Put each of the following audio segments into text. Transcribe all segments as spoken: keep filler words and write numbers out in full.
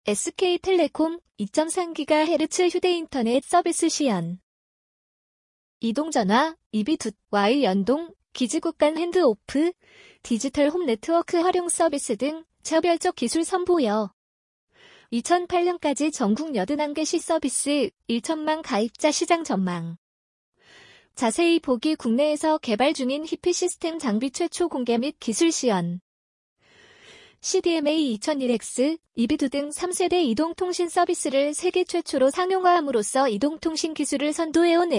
에스케이텔레콤 이 점 삼 기가헤르츠 휴대인터넷 서비스 시연. 이동전화, 이비투와의 연동, 기지국 간 핸드오프, 디지털 홈 네트워크 활용 서비스 등 차별적 기술 선보여. 이천팔 년까지 전국 팔십일 개 시서비스, 천만 가입자 시장 전망. 자세히 보기 국내에서 개발 중인 히피 시스템 장비 최초 공개 및 기술 시연. 씨디엠에이 이천일 엑스, 이비투 등 삼 세대 이동통신 서비스를 세계 최초로 상용화함으로써 이동통신 기술을 선도해온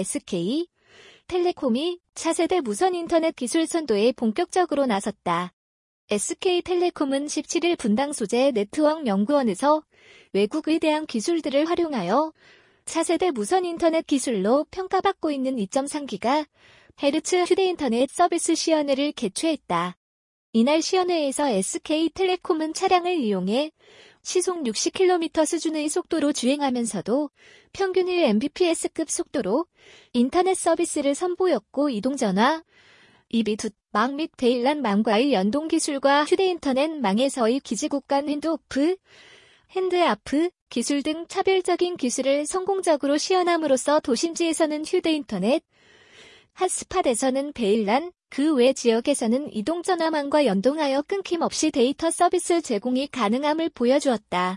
에스케이텔레콤이 차세대 무선 인터넷 기술 선도에 본격적으로 나섰다. 에스케이텔레콤은 십칠 일 분당 소재 네트워크 연구원에서 외국에 대한 기술들을 활용하여 차세대 무선 인터넷 기술로 평가받고 있는 이 점 삼 기가헤르츠 휴대인터넷 서비스 시연회를 개최했다. 이날 시연회에서 에스케이텔레콤은 차량을 이용해 시속 육십 킬로미터 수준의 속도로 주행하면서도 평균 일 엠비피에스급 속도로 인터넷 서비스를 선보였고, 이동전화, 이비투, 망 및 베일란 망과의 연동 기술과 휴대인터넷 망에서의 기지국 간 핸드오프, 핸드아프 기술 등 차별적인 기술을 성공적으로 시연함으로써 도심지에서는 휴대인터넷, 핫스팟에서는 베일란, 그 외 지역에서는 이동전화망과 연동하여 끊김없이 데이터 서비스 제공이 가능함을 보여주었다.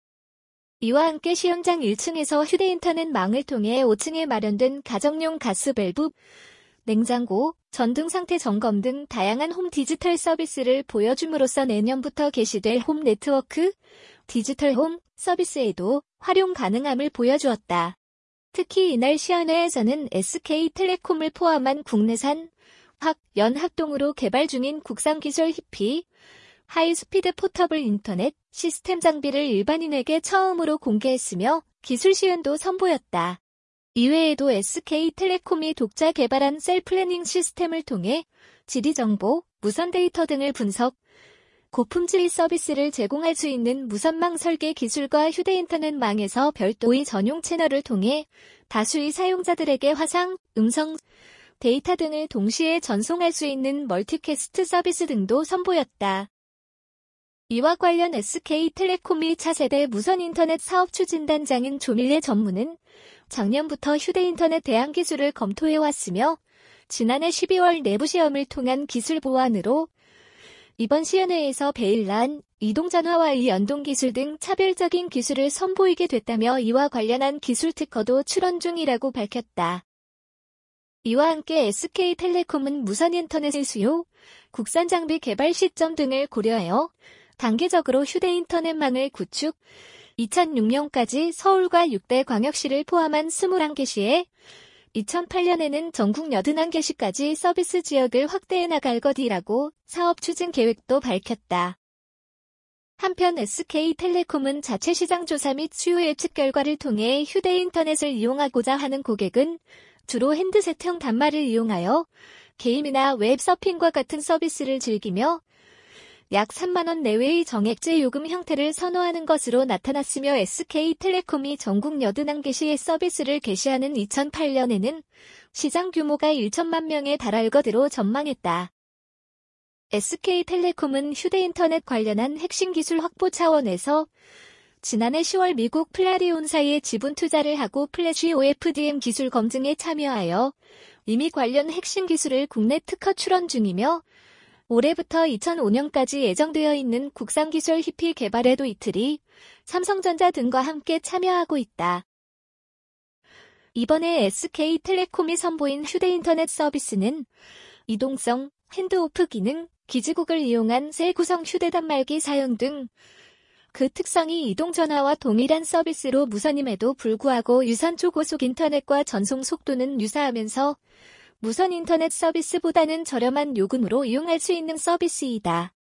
이와 함께 시연장 일 층에서 휴대인터넷 망을 통해 오 층에 마련된 가정용 가스 밸브, 냉장고, 전등 상태 점검 등 다양한 홈 디지털 서비스를 보여줌으로써 내년부터 개시될 홈 네트워크, 디지털 홈 서비스에도 활용 가능함을 보여주었다. 특히 이날 시연회에서는 에스케이텔레콤을 포함한 국내산 확, 연 합동으로 개발 중인 국산기술 히피, 하이스피드 포터블 인터넷 시스템 장비를 일반인에게 처음으로 공개했으며 기술 시연도 선보였다. 이외에도 에스케이텔레콤이 독자 개발한 셀플래닝 시스템을 통해 지리정보, 무선 데이터 등을 분석, 고품질 서비스를 제공할 수 있는 무선망 설계 기술과 휴대인터넷망에서 별도의 전용 채널을 통해 다수의 사용자들에게 화상, 음성, 데이터 등을 동시에 전송할 수 있는 멀티캐스트 서비스 등도 선보였다. 이와 관련 에스케이텔레콤이 차세대 무선 인터넷 사업 추진단장인 조밀래 전무는 작년부터 휴대인터넷 대안 기술을 검토해왔으며 지난해 십이월 내부 시험을 통한 기술 보완으로 이번 시연회에서 베일란, 이동전화와의 연동 기술 등 차별적인 기술을 선보이게 됐다며 이와 관련한 기술 특허도 출원 중이라고 밝혔다. 이와 함께 에스케이텔레콤은 무선 인터넷의 수요, 국산 장비 개발 시점 등을 고려하여 단계적으로 휴대인터넷망을 구축, 이천육 년까지 서울과 육 대 광역시를 포함한 이십일 개 시에 이천팔 년에는 전국 팔십일 개 시까지 서비스 지역을 확대해 나갈 것이라고 사업 추진 계획도 밝혔다. 한편 에스케이텔레콤은 자체 시장 조사 및 수요 예측 결과를 통해 휴대인터넷을 이용하고자 하는 고객은 주로 핸드셋형 단말을 이용하여 게임이나 웹서핑과 같은 서비스를 즐기며 약 삼만 원 내외의 정액제 요금 형태를 선호하는 것으로 나타났으며 에스케이텔레콤이 전국 팔십일 개 시의 서비스를 개시하는 이천팔 년에는 시장 규모가 천만 명에 달할 것으로 전망했다. 에스케이텔레콤은 휴대인터넷 관련한 핵심 기술 확보 차원에서 지난해 시월 미국 플라리온사에 지분 투자를 하고 플래시 오에프디엠 기술 검증에 참여하여 이미 관련 핵심 기술을 국내 특허 출원 중이며 올해부터 이천오 년까지 예정되어 있는 국산기술 히피 개발에도 이틀이 삼성전자 등과 함께 참여하고 있다. 이번에 에스케이텔레콤이 선보인 휴대인터넷 서비스는 이동성, 핸드오프 기능, 기지국을 이용한 셀 구성 휴대단말기 사용 등 그 특성이 이동전화와 동일한 서비스로 무선임에도 불구하고 유선 초고속 인터넷과 전송 속도는 유사하면서 무선 인터넷 서비스보다는 저렴한 요금으로 이용할 수 있는 서비스이다.